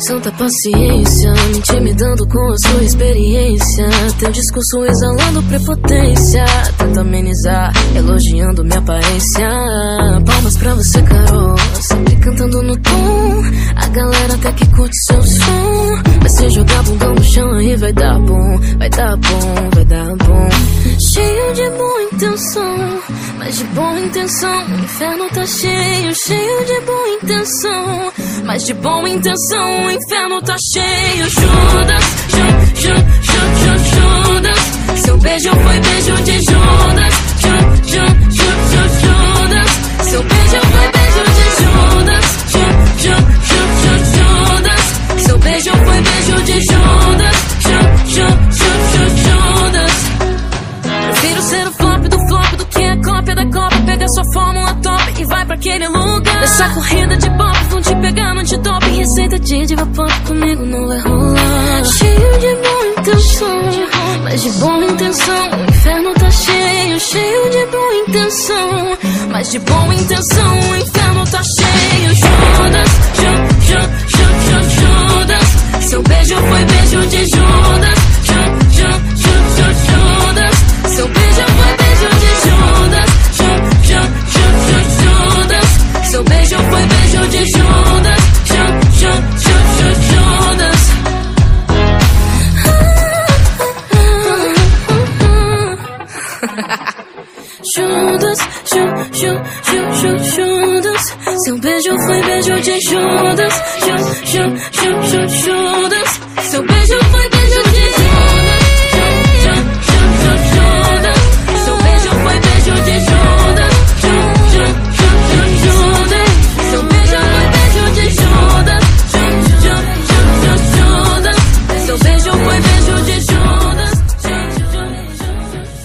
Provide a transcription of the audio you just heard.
santa paciência, me intimidando com a sua experiência. Teu discurso exalando prepotência, tenta amenizar, elogiando minha aparência. Palmas pra você, Carol, sempre cantando no tom. A galera até que curte seu som. Mas se jogar bundão no chão aí vai dar bom, vai dar bom, vai dar bom. Cheio de boa intenção, mas de boa intenção o inferno tá cheio. Cheio de boa intenção, mas de boa intenção o inferno tá cheio. Judas, Judas, seu beijo foi beijo de Judas. Judas, seu beijo foi beijo de Judas. Judas, seu beijo foi beijo de Judas. Judas. Prefiro ser o flop do que a cópia da cópia. Pega sua fórmula top e vai pra aquele lugar. Essa corrida de pop vão te pegar no top. Receita de diva pop comigo não vai rolar. Cheio de boa intenção, mas de boa intenção o inferno tá cheio. Cheio de boa intenção, mas de boa intenção o inferno tá cheio. Judas, Judas, seu beijo foi beijo de Judas. Judas, seu beijo foi beijo de Judas. Judas, seu beijo foi beijo de Judas. Judas. Judas, seu beijo foi beijo de Judas. Judas, seu beijo foi beijo